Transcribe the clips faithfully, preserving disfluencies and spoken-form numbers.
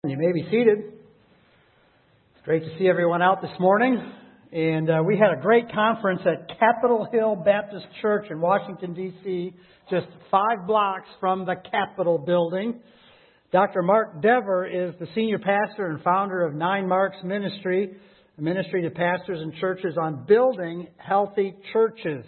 You may be seated. It's great to see everyone out this morning. And uh, we had a great conference at Capitol Hill Baptist Church in Washington, D C, just five blocks from the Capitol building. Doctor Mark Dever is the senior pastor and founder of Nine Marks Ministry, a ministry to pastors and churches on building healthy churches,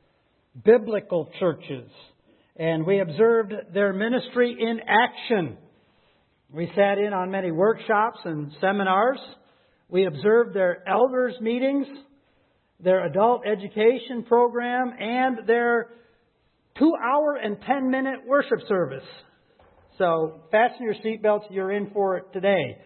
biblical churches. And we observed their ministry in action. We sat in on many workshops and seminars. We observed their elders' meetings, their adult education program, and their two-hour and ten-minute worship service. So fasten your seatbelts. You're in for it today.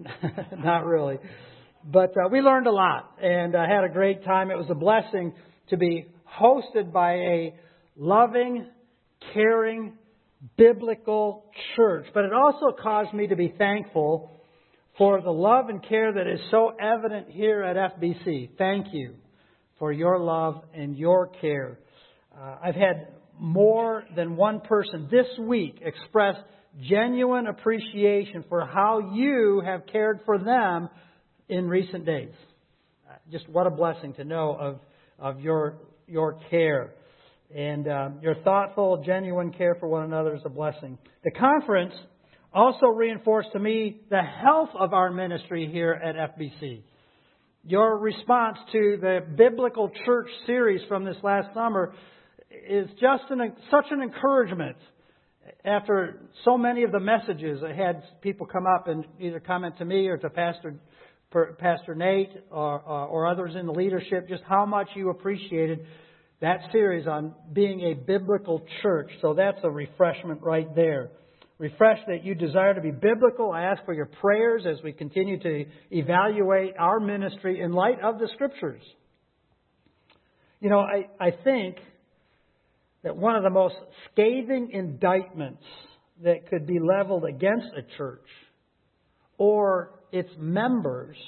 Not really. But uh, we learned a lot, and I had a great time. It was a blessing to be hosted by a loving, caring, biblical church. But it also caused me to be thankful for the love and care that is so evident here at F B C. Thank you for your love and your care. Uh, I've had more than one person this week express genuine appreciation for how you have cared for them in recent days. Uh, just what a blessing to know of, of your, your care. And uh, your thoughtful, genuine care for one another is a blessing. The conference also reinforced to me the health of our ministry here at F B C. Your response to the Biblical Church series from this last summer is just an, such an encouragement. After so many of the messages, I had people come up and either comment to me or to Pastor Pastor Nate or, or others in the leadership just how much you appreciated that series on being a biblical church. So that's a refreshment right there. Refresh that you desire to be biblical. I ask for your prayers as we continue to evaluate our ministry in light of the Scriptures. You know, I, I think that one of the most scathing indictments that could be leveled against a church or its members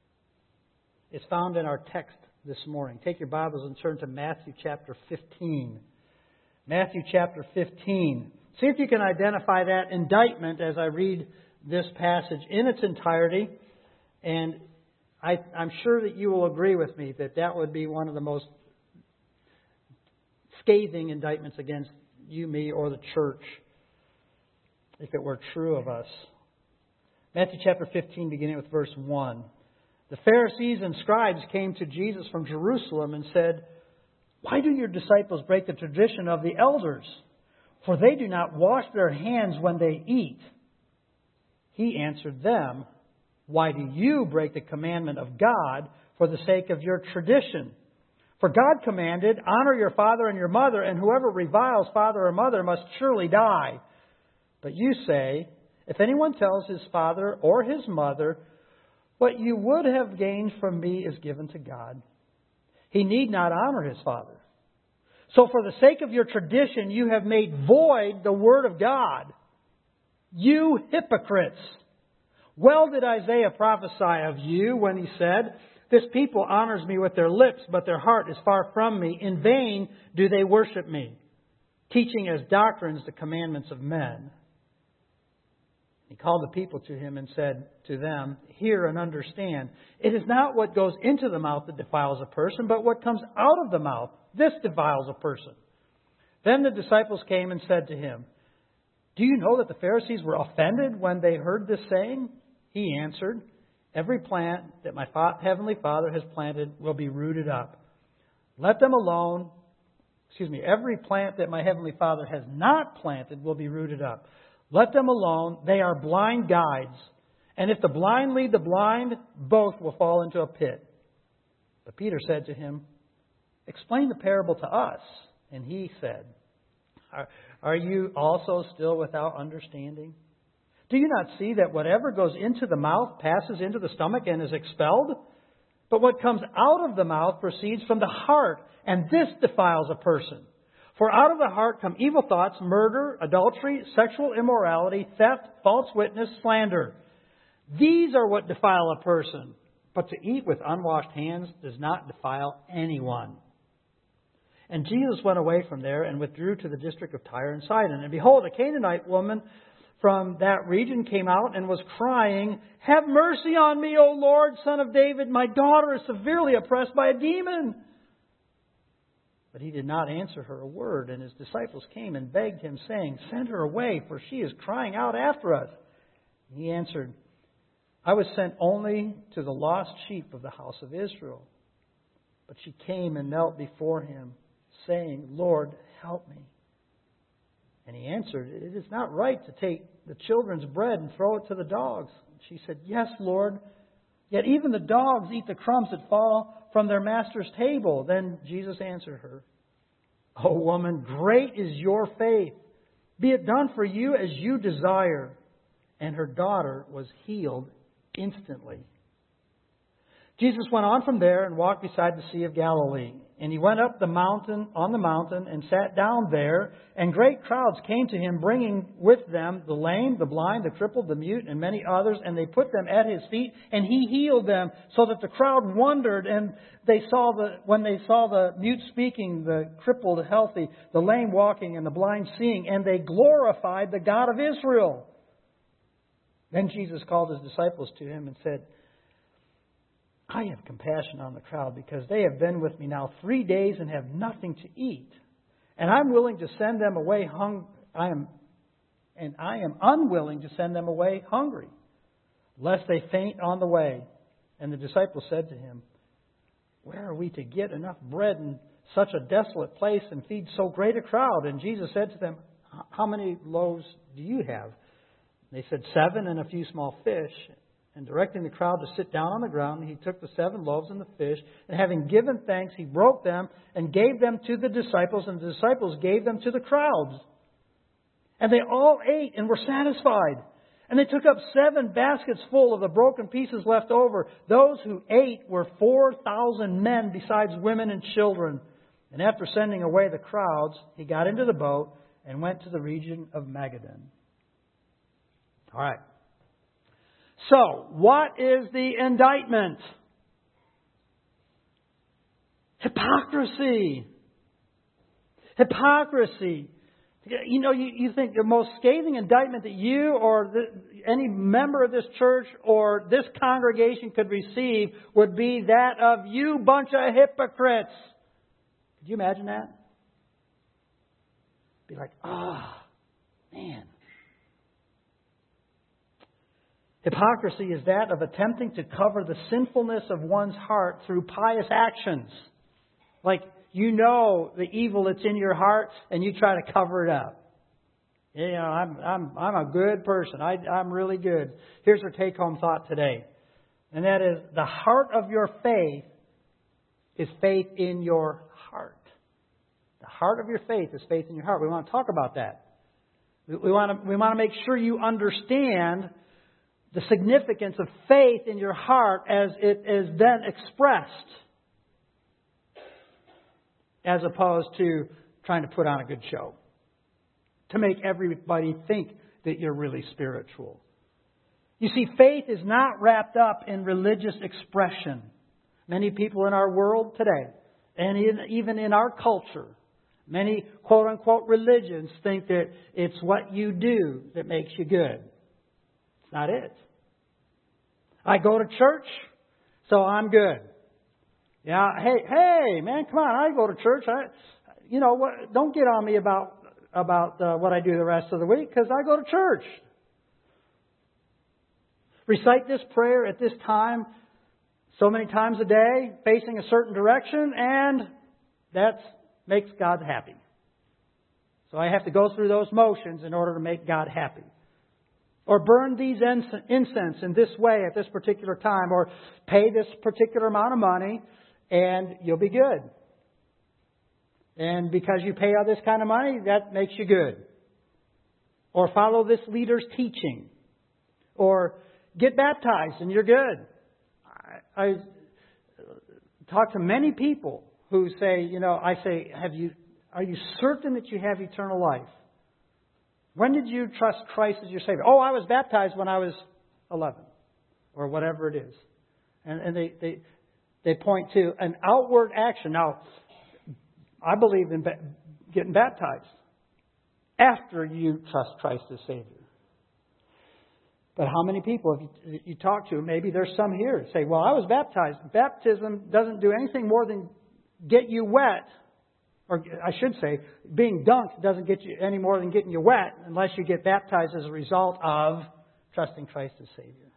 is found in our text this morning. Take your Bibles and turn to Matthew chapter fifteen. Matthew chapter fifteen. See if you can identify that indictment as I read this passage in its entirety. And I, I'm sure that you will agree with me that that would be one of the most scathing indictments against you, me, or the church if it were true of us. Matthew chapter fifteen, beginning with verse one. The Pharisees and scribes came to Jesus from Jerusalem and said, "Why do your disciples break the tradition of the elders? For they do not wash their hands when they eat." He answered them, "Why do you break the commandment of God for the sake of your tradition? For God commanded, 'Honor your father and your mother, and whoever reviles father or mother must surely die.' But you say, 'If anyone tells his father or his mother, what you would have gained from me is given to God, he need not honor his father.' So for the sake of your tradition, you have made void the word of God. You hypocrites! Well did Isaiah prophesy of you when he said, 'This people honors me with their lips, but their heart is far from me. In vain do they worship me, teaching as doctrines the commandments of men.' He called the people to him and said to them, 'Hear and understand. It is not what goes into the mouth that defiles a person, but what comes out of the mouth. This defiles a person.' Then the disciples came and said to him, 'Do you know that the Pharisees were offended when they heard this saying?' He answered, 'Every plant that my heavenly Father has planted will be rooted up. Let them alone. Excuse me, every plant that my heavenly Father has not planted will be rooted up. Let them alone. They are blind guides. And if the blind lead the blind, both will fall into a pit.' But Peter said to him, 'Explain the parable to us.' And he said, Are, are you also still without understanding? Do you not see that whatever goes into the mouth passes into the stomach and is expelled? But what comes out of the mouth proceeds from the heart, and this defiles a person. For out of the heart come evil thoughts, murder, adultery, sexual immorality, theft, false witness, slander. These are what defile a person. But to eat with unwashed hands does not defile anyone." And Jesus went away from there and withdrew to the district of Tyre and Sidon. And behold, a Canaanite woman from that region came out and was crying, "Have mercy on me, O Lord, Son of David. My daughter is severely oppressed by a demon." But he did not answer her a word, and his disciples came and begged him, saying, "Send her away, for she is crying out after us." And he answered, "I was sent only to the lost sheep of the house of Israel." But she came and knelt before him, saying, "Lord, help me." And he answered, "It is not right to take the children's bread and throw it to the dogs." And she said, "Yes, Lord. Yet even the dogs eat the crumbs that fall from their master's table." Then Jesus answered her, "O woman, great is your faith. Be it done for you as you desire." And her daughter was healed instantly. Jesus went on from there and walked beside the Sea of Galilee. And he went up the mountain, on the mountain, and sat down there. And great crowds came to him, bringing with them the lame, the blind, the crippled, the mute, and many others. And they put them at his feet, and he healed them, so that the crowd wondered. And they saw the when they saw the mute speaking, the crippled healthy, the lame walking, and the blind seeing, and they glorified the God of Israel. Then Jesus called his disciples to him and said, "I have compassion on the crowd, because they have been with me now three days and have nothing to eat. And I'm willing to send them away hung I am and I am unwilling to send them away hungry, lest they faint on the way." And the disciples said to him, "Where are we to get enough bread in such a desolate place and feed so great a crowd?" And Jesus said to them, "How many loaves do you have?" They said, "Seven and a few small fish." And directing the crowd to sit down on the ground, he took the seven loaves and the fish, and having given thanks, he broke them and gave them to the disciples, and the disciples gave them to the crowds. And they all ate and were satisfied. And they took up seven baskets full of the broken pieces left over. Those who ate were four thousand men, besides women and children. And after sending away the crowds, he got into the boat and went to the region of Magadan. All right. So, what is the indictment? Hypocrisy. Hypocrisy. You know, you, you think the most scathing indictment that you or the, any member of this church or this congregation could receive would be that of "you bunch of hypocrites." Could you imagine that? Be like, ah, oh, man. Hypocrisy is that of attempting to cover the sinfulness of one's heart through pious actions. Like, you know the evil that's in your heart and you try to cover it up. You know, I'm I'm I'm a good person. I, I'm really good. Here's our take-home thought today. And that is, the heart of your faith is faith in your heart. The heart of your faith is faith in your heart. We want to talk about that. We, we want to we want to make sure you understand the significance of faith in your heart as it is then expressed, as opposed to trying to put on a good show to make everybody think that you're really spiritual. You see, faith is not wrapped up in religious expression. Many people in our world today, and in, even in our culture, many quote-unquote religions think that it's what you do that makes you good. It's not it. I go to church, so I'm good. Yeah, hey, hey, man, come on! I go to church. I, you know, what? Don't get on me about about uh, what I do the rest of the week, because I go to church. Recite this prayer at this time, so many times a day, facing a certain direction, and that makes God happy. So I have to go through those motions in order to make God happy. Or burn these incense in this way at this particular time. Or pay this particular amount of money and you'll be good. And because you pay all this kind of money, that makes you good. Or follow this leader's teaching. Or get baptized and you're good. I, I talk to many people who say, you know, I say, have you, are you certain that you have eternal life? When did you trust Christ as your Savior? Oh, I was baptized when I was eleven. Or whatever it is. And, and they, they they point to an outward action. Now, I believe in ba- getting baptized after you trust Christ as Savior. But how many people, if you, you talk to, maybe there's some here that say, well, I was baptized. Baptism doesn't do anything more than get you wet. Or I should say, being dunked doesn't get you any more than getting you wet unless you get baptized as a result of trusting Christ as Savior.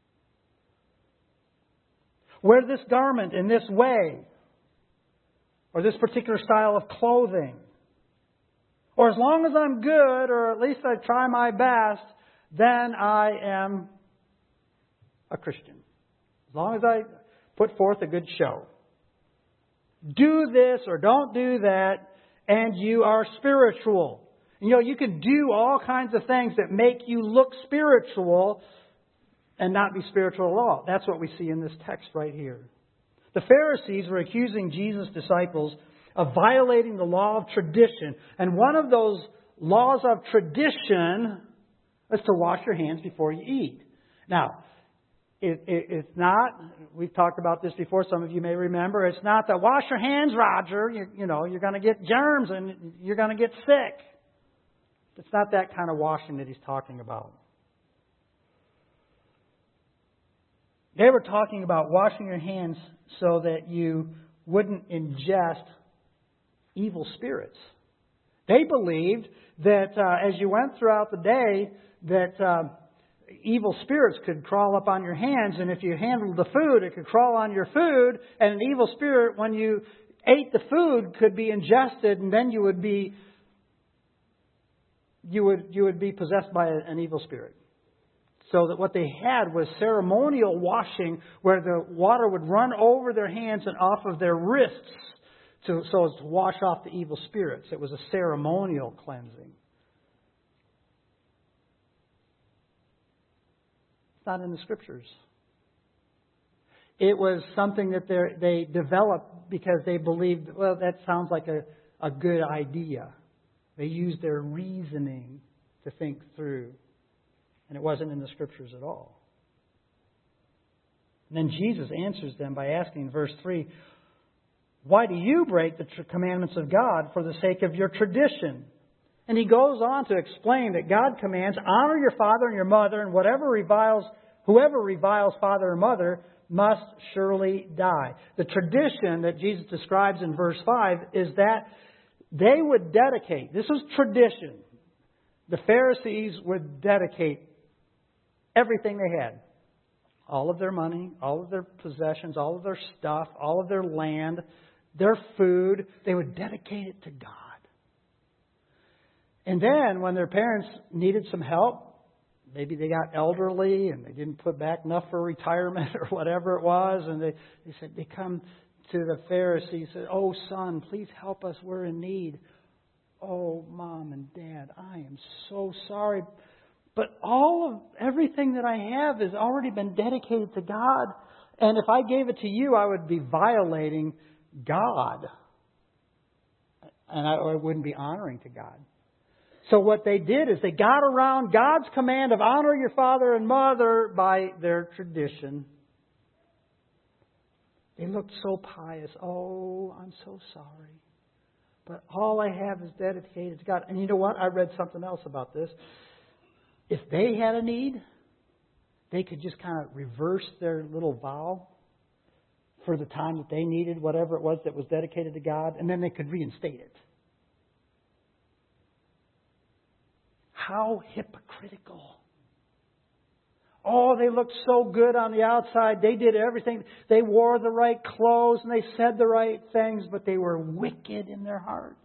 Wear this garment in this way, or this particular style of clothing. Or as long as I'm good, or at least I try my best, then I am a Christian. As long as I put forth a good show. Do this or don't do that, and you are spiritual. You know, you can do all kinds of things that make you look spiritual and not be spiritual at all. That's what we see in this text right here. The Pharisees were accusing Jesus' disciples of violating the law of tradition. And one of those laws of tradition is to wash your hands before you eat. Now, it, it, it's not, we've talked about this before, some of you may remember, it's not that wash your hands, Roger, you, you know, you're going to get germs and you're going to get sick. It's not that kind of washing that he's talking about. They were talking about washing your hands so that you wouldn't ingest evil spirits. They believed that uh, as you went throughout the day, that uh, evil spirits could crawl up on your hands, and if you handled the food, it could crawl on your food, and an evil spirit, when you ate the food, could be ingested, and then you would be you would you would be possessed by an evil spirit. So that what they had was ceremonial washing, where the water would run over their hands and off of their wrists, to, so as to wash off the evil spirits. It was a ceremonial cleansing. It's not in the Scriptures. It was something that they developed because they believed, well, that sounds like a, a good idea. They used their reasoning to think through. And it wasn't in the Scriptures at all. And then Jesus answers them by asking in verse three, why do you break the commandments of God for the sake of your tradition? And he goes on to explain that God commands, honor your father and your mother, and whatever reviles, whoever reviles father or mother must surely die. The tradition that Jesus describes in verse five is that they would dedicate, this was tradition, the Pharisees would dedicate everything they had. All of their money, all of their possessions, all of their stuff, all of their land, their food, they would dedicate it to God. And then when their parents needed some help, maybe they got elderly and they didn't put back enough for retirement or whatever it was, and they, they said, they come to the Pharisees and said, oh son, please help us, we're in need. Oh mom and dad, I am so sorry. But all of everything that I have has already been dedicated to God. And if I gave it to you, I would be violating God. And I, I wouldn't be honoring to God. So what they did is they got around God's command of honor your father and mother by their tradition. They looked so pious. Oh, I'm so sorry. But all I have is dedicated to God. And you know what? I read something else about this. If they had a need, they could just kind of reverse their little vow for the time that they needed, whatever it was that was dedicated to God, and then they could reinstate it. How hypocritical. Oh, they looked so good on the outside. They did everything. They wore the right clothes and they said the right things, but they were wicked in their hearts.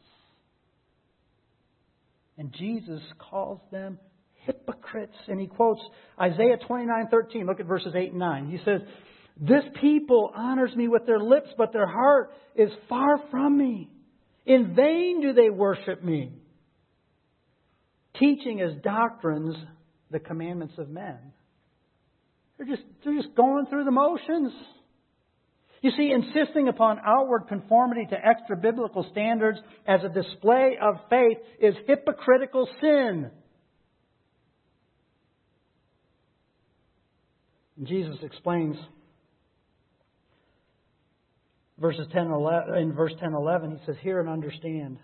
And Jesus calls them hypocrites. And he quotes Isaiah twenty-nine thirteen. Look at verses eight and nine. He says, this people honors me with their lips, but their heart is far from me. In vain do they worship me, teaching as doctrines the commandments of men. They're just, they're just going through the motions. You see, insisting upon outward conformity to extra biblical standards as a display of faith is hypocritical sin. And Jesus explains verses ten and eleven, in verse ten and eleven, he says, hear and understand.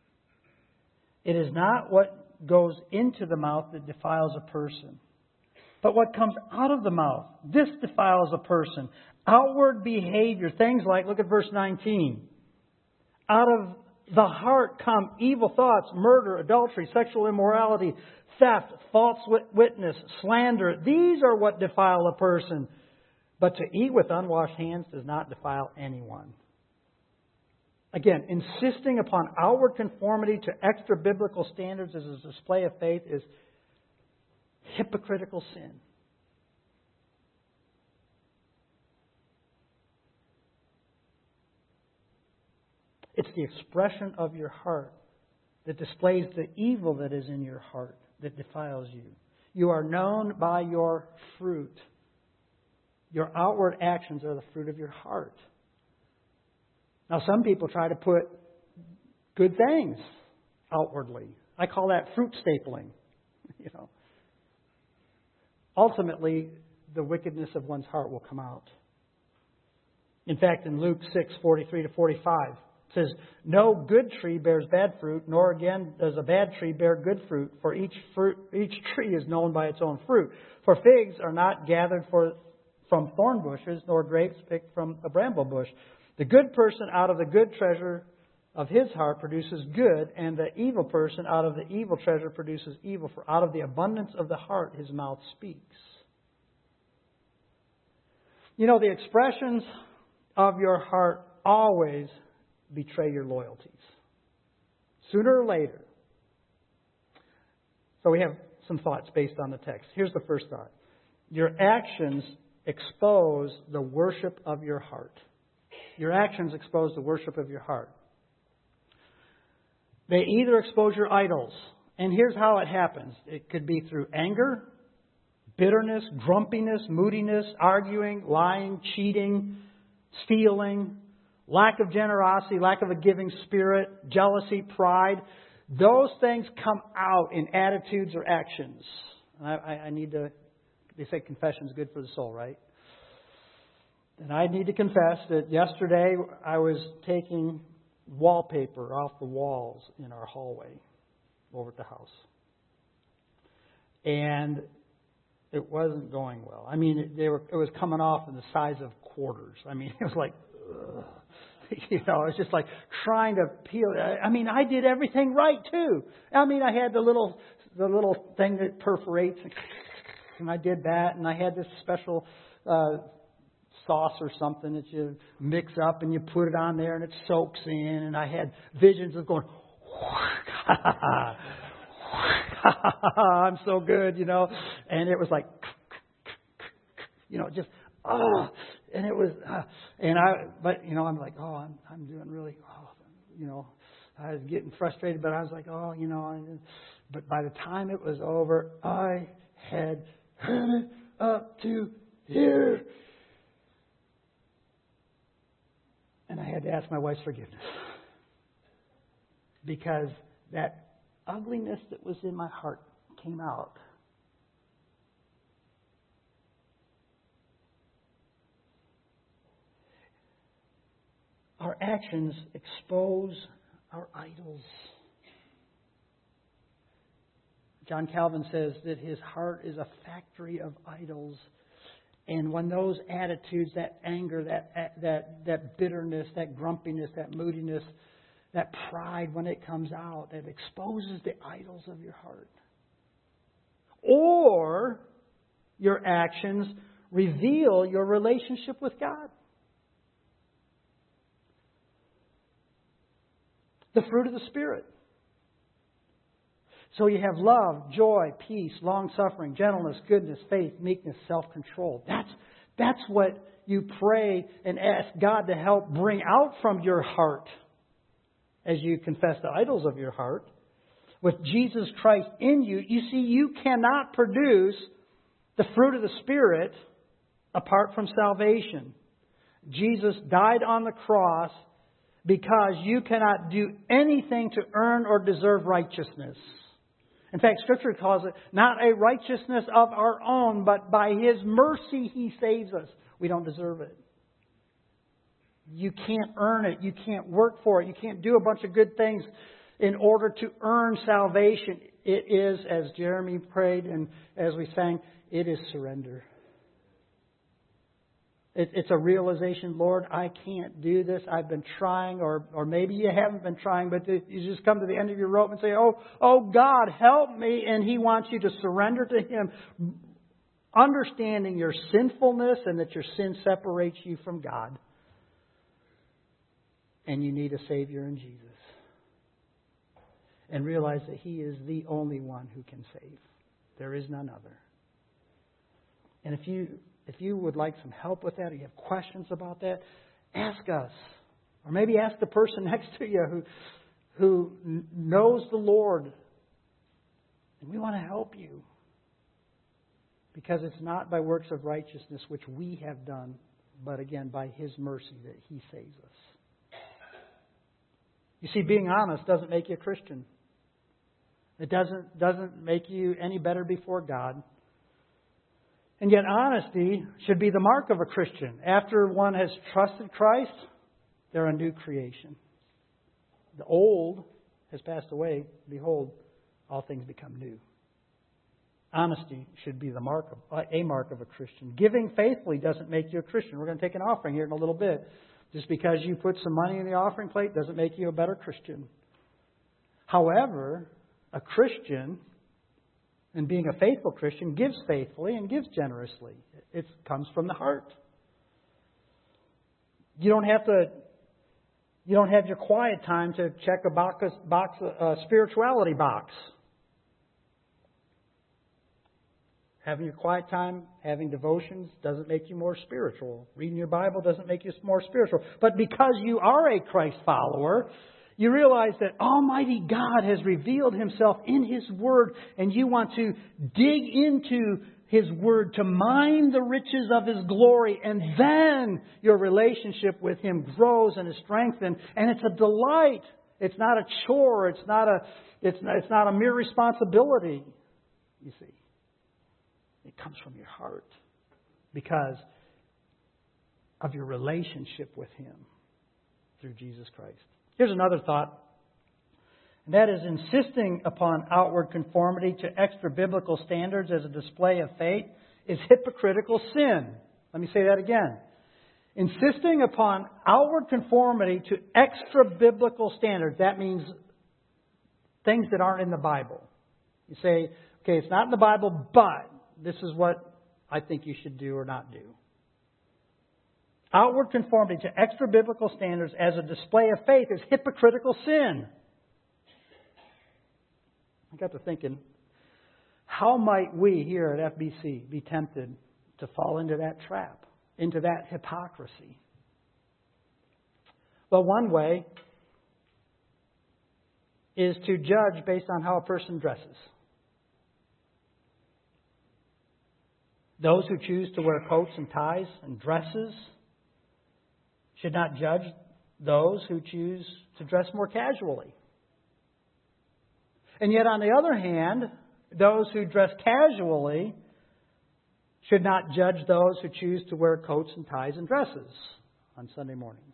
It is not what goes into the mouth that defiles a person, but what comes out of the mouth. This defiles a person. Outward behavior, things like, look at verse nineteen. Out of the heart come evil thoughts, murder, adultery, sexual immorality, theft, false witness, slander. These are what defile a person. But to eat with unwashed hands does not defile anyone. Again, insisting upon outward conformity to extra biblical standards as a display of faith is hypocritical sin. It's the expression of your heart that displays the evil that is in your heart that defiles you. You are known by your fruit. Your outward actions are the fruit of your heart. Now, some people try to put good things outwardly. I call that fruit stapling. You know. Ultimately, the wickedness of one's heart will come out. In fact, in Luke six, forty-three to forty-five, it says, no good tree bears bad fruit, nor again does a bad tree bear good fruit, for each fruit, each tree is known by its own fruit. For figs are not gathered for, from thorn bushes, nor grapes picked from a bramble bush. The good person out of the good treasure of his heart produces good, and the evil person out of the evil treasure produces evil. For out of the abundance of the heart his mouth speaks. You know, the expressions of your heart always betray your loyalties. Sooner or later. So we have some thoughts based on the text. Here's the first thought. Your actions expose the worship of your heart. Your actions expose the worship of your heart. They either expose your idols. And here's how it happens. It could be through anger, bitterness, grumpiness, moodiness, arguing, lying, cheating, stealing, lack of generosity, lack of a giving spirit, jealousy, pride. Those things come out in attitudes or actions. I, I, I need to, they say confession is good for the soul, right? And I need to confess that yesterday I was taking wallpaper off the walls in our hallway over at the house. And it wasn't going well. I mean, it, they were, it was coming off in the size of quarters. I mean, it was like, ugh. You know, it's just like trying to peel. I mean, I did everything right too. I mean, I had the little, the little thing that perforates, and I did that, and I had this special uh, sauce or something that you mix up and you put it on there and it soaks in. And I had visions of going, I'm so good, you know. And it was like, you know, just oh. And it was, uh, and I, but you know, I'm like, oh, I'm, I'm doing really, oh, you know, I was getting frustrated, but I was like, oh, you know, I, but by the time it was over, I had heard it up to here, and I had to ask my wife's forgiveness because that ugliness that was in my heart came out. Our actions expose our idols. John Calvin says that his heart is a factory of idols. And when those attitudes, that anger, that, that, that bitterness, that grumpiness, that moodiness, that pride, when it comes out, it exposes the idols of your heart. Or your actions reveal your relationship with God. The fruit of the Spirit. So you have love, joy, peace, long-suffering, gentleness, goodness, faith, meekness, self-control. That's, that's what you pray and ask God to help bring out from your heart as you confess the idols of your heart. With Jesus Christ in you, you see, you cannot produce the fruit of the Spirit apart from salvation. Jesus died on the cross because you cannot do anything to earn or deserve righteousness. In fact, Scripture calls it not a righteousness of our own, but by His mercy He saves us. We don't deserve it. You can't earn it. You can't work for it. You can't do a bunch of good things in order to earn salvation. It is, as Jeremy prayed and as we sang, it is surrender. It, it's a realization, Lord, I can't do this. I've been trying, or or maybe you haven't been trying, but you just come to the end of your rope and say, oh, oh God, help me. And He wants you to surrender to Him, understanding your sinfulness and that your sin separates you from God. And you need a Savior in Jesus. And realize that He is the only one who can save. There is none other. And if you if you would like some help with that, or you have questions about that, ask us. Or maybe ask the person next to you who, who knows the Lord. And we want to help you. Because it's not by works of righteousness which we have done, but again, by His mercy that He saves us. You see, being honest doesn't make you a Christian. It doesn't, doesn't make you any better before God. And yet honesty should be the mark of a Christian. After one has trusted Christ, they're a new creation. The old has passed away. Behold, all things become new. Honesty should be the mark of, a mark of a Christian. Giving faithfully doesn't make you a Christian. We're going to take an offering here in a little bit. Just because you put some money in the offering plate doesn't make you a better Christian. However, a Christian, and being a faithful Christian, gives faithfully and gives generously. It comes from the heart. You don't have to. You don't have your quiet time to check a box, box a spirituality box. Having your quiet time, having devotions doesn't make you more spiritual. Reading your Bible doesn't make you more spiritual. But because you are a Christ follower, you realize that Almighty God has revealed Himself in His Word, and you want to dig into His Word to mine the riches of His glory, and then your relationship with Him grows and is strengthened, and it's a delight. It's not a chore. It's not a. It's not, it's not a mere responsibility. You see, it comes from your heart because of your relationship with Him through Jesus Christ. Here's another thought, and that is insisting upon outward conformity to extra-biblical standards as a display of faith is hypocritical sin. Let me say that again. Insisting upon outward conformity to extra-biblical standards, that means things that aren't in the Bible. You say, okay, it's not in the Bible, but this is what I think you should do or not do. Outward conformity to extra-biblical standards as a display of faith is hypocritical sin. I got to thinking, how might we here at F B C be tempted to fall into that trap, into that hypocrisy? Well, one way is to judge based on how a person dresses. Those who choose to wear coats and ties and dresses should not judge those who choose to dress more casually. And yet, on the other hand, those who dress casually should not judge those who choose to wear coats and ties and dresses on Sunday mornings.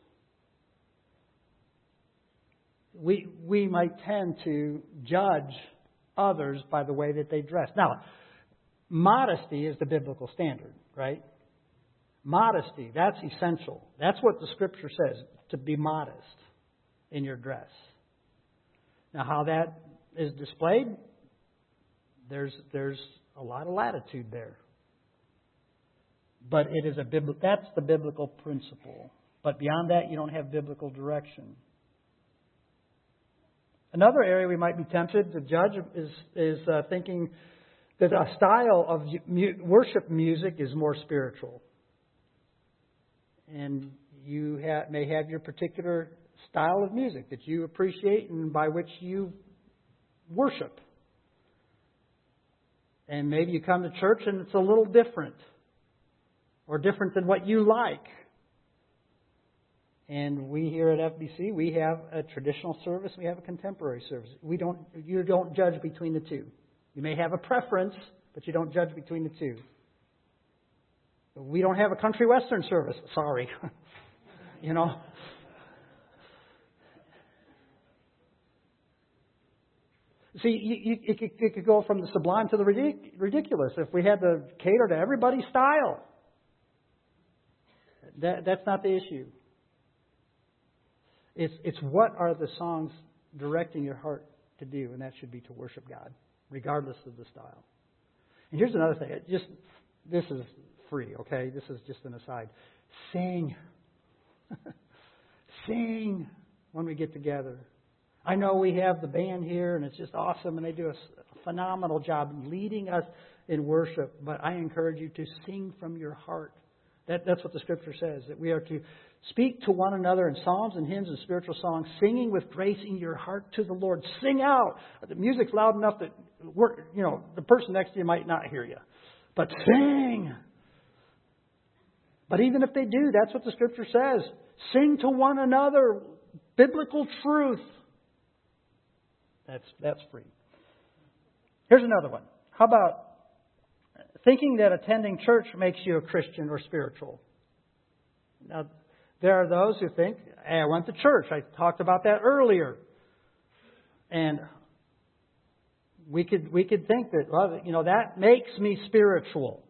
We, we might tend to judge others by the way that they dress. Now, modesty is the biblical standard, right? Modesty, that's essential. That's what the Scripture says, to be modest in your dress. Now, how that is displayed, there's there's a lot of latitude there. But it is a bibl- that's the biblical principle. But beyond that, you don't have biblical direction. Another area we might be tempted to judge is, is uh, thinking that a style of mu- worship music is more spiritual. And you ha- may have your particular style of music that you appreciate and by which you worship. And maybe you come to church and it's a little different, or different than what you like. And we here at F B C, we have a traditional service, we have a contemporary service. We don't, you don't judge between the two. You may have a preference, but you don't judge between the two. We don't have a country western service. Sorry. you know. See, you, you, it, could, it could go from the sublime to the ridic- ridiculous if we had to cater to everybody's style. That, that's not the issue. It's, it's what are the songs directing your heart to do, and that should be to worship God, regardless of the style. And here's another thing. It just this is free, okay? This is just an aside. Sing. Sing when we get together. I know we have the band here, and it's just awesome, and they do a phenomenal job leading us in worship. But I encourage you to sing from your heart. That, that's what the Scripture says, that we are to speak to one another in psalms and hymns and spiritual songs, singing with grace in your heart to the Lord. Sing out. The music's loud enough that we're, you know the person next to you might not hear you. But sing. But even if they do, that's what the Scripture says. Sing to one another biblical truth. That's that's free. Here's another one. How about thinking that attending church makes you a Christian or spiritual? Now, there are those who think, hey, I went to church. I talked about that earlier. And we could we could think that, well, you know, that makes me spiritual.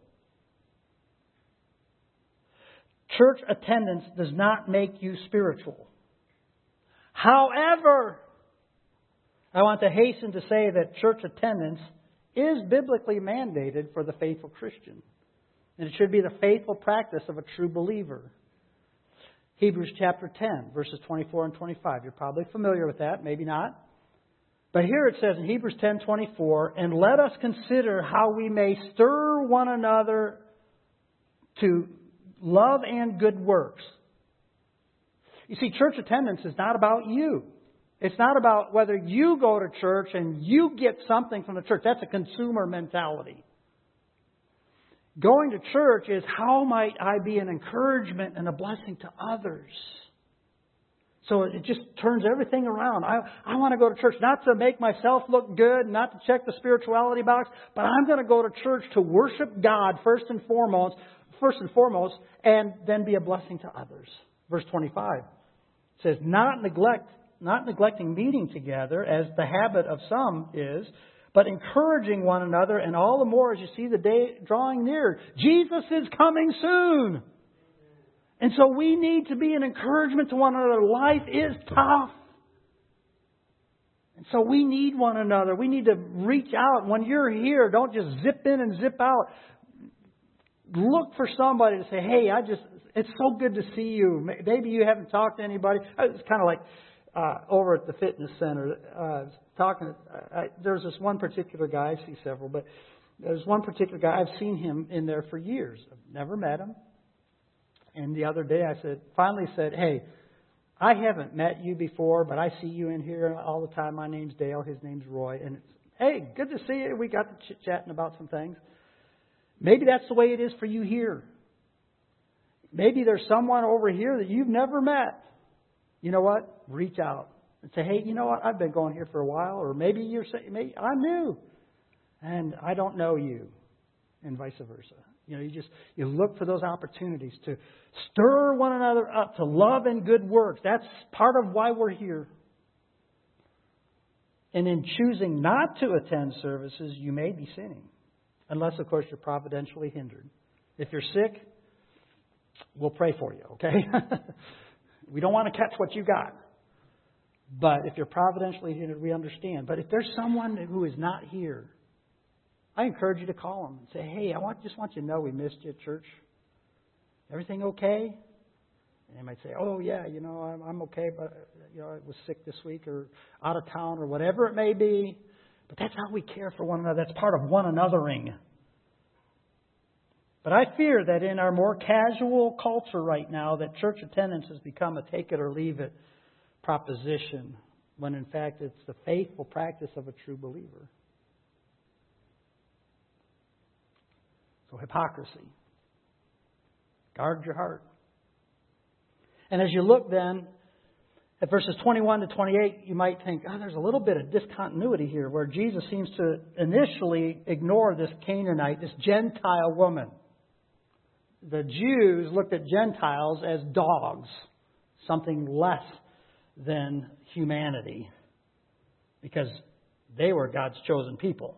Church attendance does not make you spiritual. However, I want to hasten to say that church attendance is biblically mandated for the faithful Christian. And it should be the faithful practice of a true believer. Hebrews chapter ten, verses twenty-four and twenty-five. You're probably familiar with that, maybe not. But here it says in Hebrews ten twenty-four, and let us consider how we may stir one another to love and good works. You see, church attendance is not about you. It's not about whether you go to church and you get something from the church. That's a consumer mentality. Going to church is how might I be an encouragement and a blessing to others. So it just turns everything around. I, I want to go to church not to make myself look good, not to check the spirituality box, but I'm going to go to church to worship God first and foremost, first and foremost, and then be a blessing to others. Verse twenty-five says, not neglect, not neglecting meeting together as the habit of some is, but encouraging one another, and all the more as you see the day drawing near. Jesus is coming soon. And so we need to be an encouragement to one another. Life is tough. And so we need one another. We need to reach out. When you're here, don't just zip in and zip out. Look for somebody to say, hey, I just, it's so good to see you. Maybe you haven't talked to anybody. It's kind of like uh, over at the fitness center. Uh, talking, I, there's this one particular guy, I see several, but there's one particular guy, I've seen him in there for years. I've never met him. And the other day I said, finally said, hey, I haven't met you before, but I see you in here all the time. My name's Dale. His name's Roy. And it's, hey, good to see you. We got to chit-chatting about some things. Maybe that's the way it is for you here. Maybe there's someone over here that you've never met. You know what? Reach out and say, hey, you know what? I've been going here for a while. Or maybe you're saying, maybe I'm new and I don't know you, and vice versa. You know, you just, you look for those opportunities to stir one another up to love and good works. That's part of why we're here. And in choosing not to attend services, you may be sinning. Unless, of course, you're providentially hindered. If you're sick, we'll pray for you, okay? We don't want to catch what you got. But if you're providentially hindered, we understand. But if there's someone who is not here, I encourage you to call them and say, hey, I want, just want you to know we missed you at church. Everything okay? And they might say, oh, yeah, you know, I'm, I'm okay, but you know, I was sick this week or out of town or whatever it may be. But that's how we care for one another. That's part of one anothering. But I fear that in our more casual culture right now, that church attendance has become a take it or leave it proposition, when in fact it's the faithful practice of a true believer. So hypocrisy. Guard your heart. And as you look then at verses twenty-one to twenty-eight, you might think, oh, there's a little bit of discontinuity here where Jesus seems to initially ignore this Canaanite, this Gentile woman. The Jews looked at Gentiles as dogs, something less than humanity, because They were God's chosen people.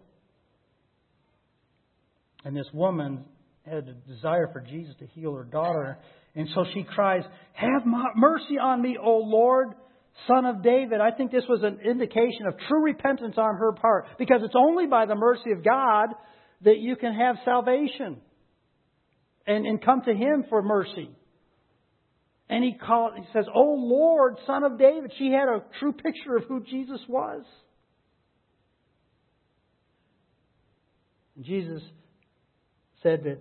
And this woman had a desire for Jesus to heal her daughter. And so she cries, "Have mercy on me, O Lord, Son of David." I think this was an indication of true repentance on her part. Because it's only by the mercy of God that you can have salvation. And, and come to Him for mercy. And he called, he says, "O Lord, Son of David." She had a true picture of who Jesus was. And Jesus said that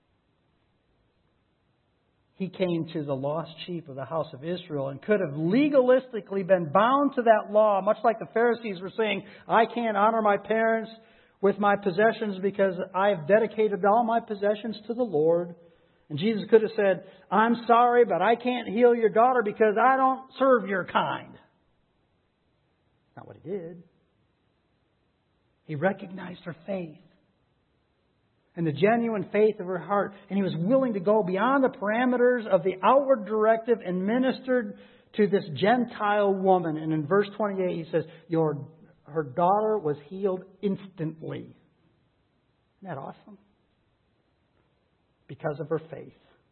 He came to the lost sheep of the house of Israel and could have legalistically been bound to that law, much like the Pharisees were saying, "I can't honor my parents with my possessions because I have dedicated all my possessions to the Lord." And Jesus could have said, "I'm sorry, but I can't heal your daughter because I don't serve your kind." That's not what He did. He recognized her faith and the genuine faith of her heart. And He was willing to go beyond the parameters of the outward directive and ministered to this Gentile woman. And in verse twenty-eight, He says, Your her daughter was healed instantly. Isn't that awesome? Because of her faith.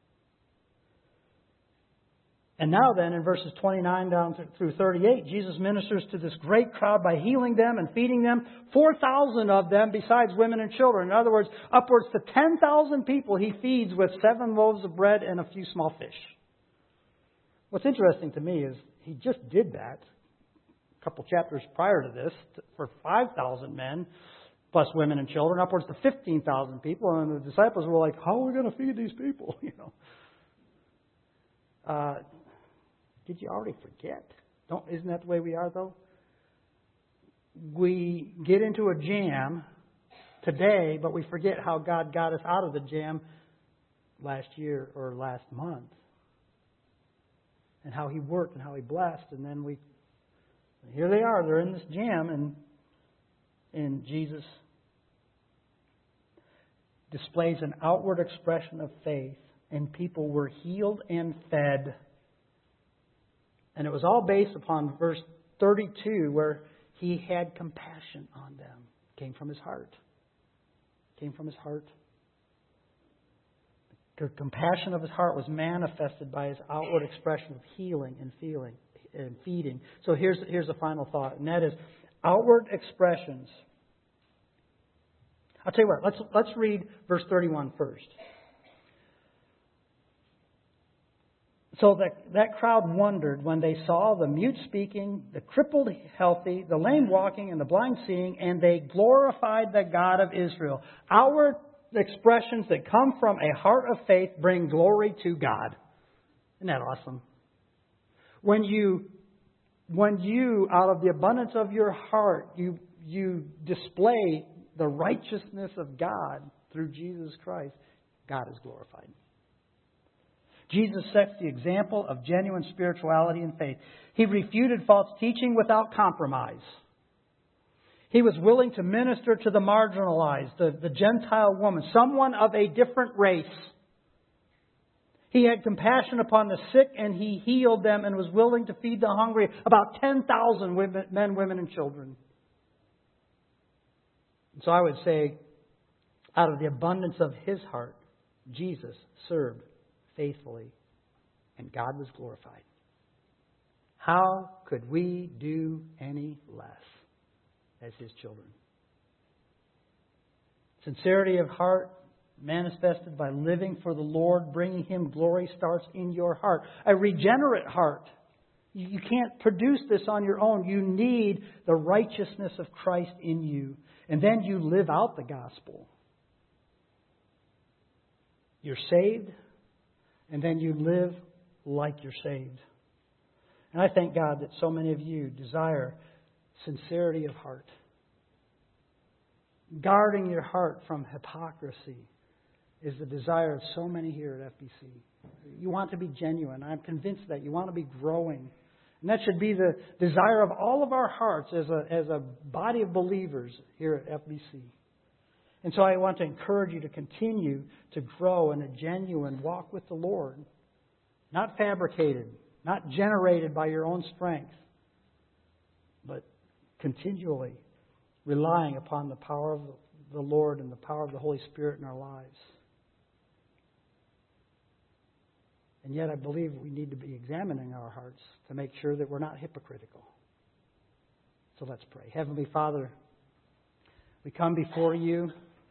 And now then, in verses twenty-nine down through thirty-eight, Jesus ministers to this great crowd by healing them and feeding them. four thousand of them besides women and children. In other words, upwards to ten thousand people He feeds with seven loaves of bread and a few small fish. What's interesting to me is He just did that a couple chapters prior to this for five thousand men, plus women and children, upwards to fifteen thousand people. And the disciples were like, "How are we going to feed these people?" You know. Uh, did you already forget? Don't, isn't that the way we are, though? We get into a jam today, but we forget how God got us out of the jam last year or last month. And how He worked and how He blessed. And then we, here they are, they're in this jam, and, and Jesus displays an outward expression of faith, and people were healed and fed. And it was all based upon verse thirty-two, where He had compassion on them. It came from His heart. It came from His heart. The compassion of His heart was manifested by His outward expression of healing and feeling and feeding. So here's here's the final thought, and that is outward expressions. I'll tell you what, let's let's read verse thirty-one first. So that, that crowd wondered when they saw the mute speaking, the crippled healthy, the lame walking, and the blind seeing, and they glorified the God of Israel. Outward expressions that come from a heart of faith bring glory to God. Isn't that awesome? When you, when you, out of the abundance of your heart, you, you display the righteousness of God through Jesus Christ, God is glorified. Jesus sets the example of genuine spirituality and faith. He refuted false teaching without compromise. He was willing to minister to the marginalized, the, the Gentile woman, someone of a different race. He had compassion upon the sick and He healed them and was willing to feed the hungry, about ten thousand women, men, women, and children. So I would say, out of the abundance of His heart, Jesus served faithfully, and God was glorified. How could we do any less as His children? Sincerity of heart manifested by living for the Lord, bringing Him glory, starts in your heart. A regenerate heart. You can't produce this on your own. You need the righteousness of Christ in you. And then you live out the gospel. You're saved. And then you live like you're saved. And I thank God that so many of you desire sincerity of heart. Guarding your heart from hypocrisy is the desire of so many here at F B C. You want to be genuine. I'm convinced that you want to be growing. And that should be the desire of all of our hearts as a, as a body of believers here at F B C. And so I want to encourage you to continue to grow in a genuine walk with the Lord. Not fabricated, not generated by your own strength, but continually relying upon the power of the Lord and the power of the Holy Spirit in our lives. And yet I believe we need to be examining our hearts to make sure that we're not hypocritical. So let's pray. Heavenly Father, we come before you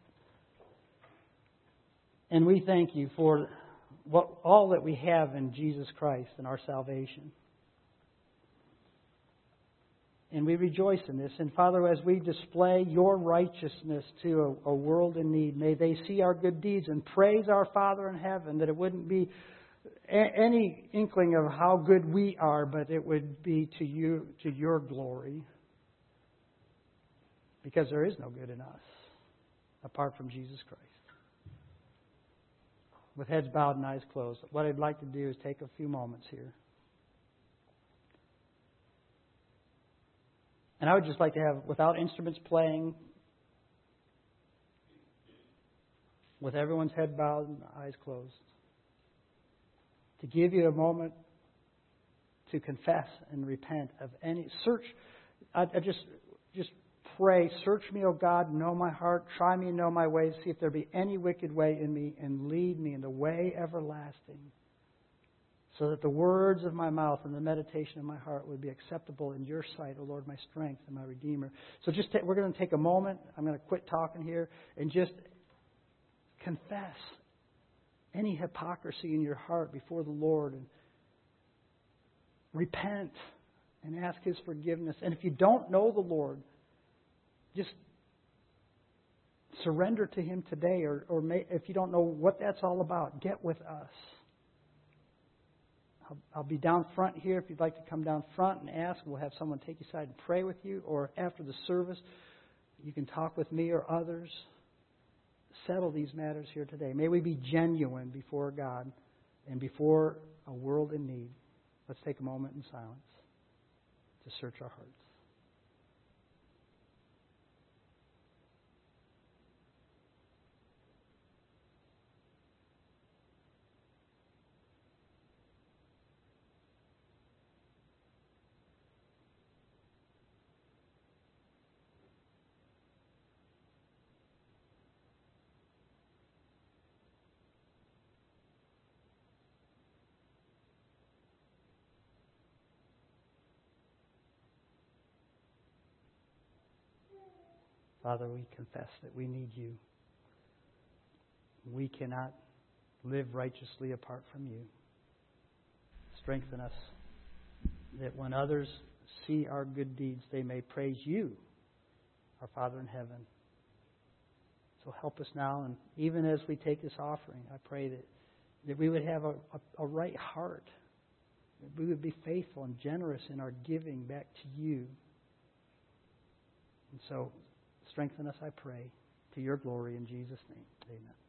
and we thank you for what all that we have in Jesus Christ and our salvation. And we rejoice in this. And Father, as we display your righteousness to a, a world in need, may they see our good deeds and praise our Father in heaven, that it wouldn't be a- any inkling of how good we are, but it would be to you, to your glory. Because there is no good in us apart from Jesus Christ. With heads bowed and eyes closed, what I'd like to do is take a few moments here. And I would just like to have, without instruments playing, with everyone's head bowed and eyes closed, to give you a moment to confess and repent of any search. I, I just just pray, search me, O God, know my heart, try me and know my ways, see if there be any wicked way in me, and lead me in the way everlasting, so that the words of my mouth and the meditation of my heart would be acceptable in your sight, O Lord, my strength and my Redeemer. So just ta- we're going to take a moment. I'm going to quit talking here and just confess any hypocrisy in your heart before the Lord and repent and ask His forgiveness. And if you don't know the Lord, just surrender to Him today. Or, or may, if you don't know what that's all about, get with us. I'll, I'll be down front here if you'd like to come down front and ask. We'll have someone take you aside and pray with you. Or after the service, you can talk with me or others. Settle these matters here today. May we be genuine before God and before a world in need. Let's take a moment in silence to search our hearts. Father, we confess that we need you. We cannot live righteously apart from you. Strengthen us that when others see our good deeds, they may praise you, our Father in heaven. So help us now, and even as we take this offering, I pray that, that we would have a, a, a right heart, that we would be faithful and generous in our giving back to you. And so strengthen us, I pray, to your glory in Jesus' name. Amen.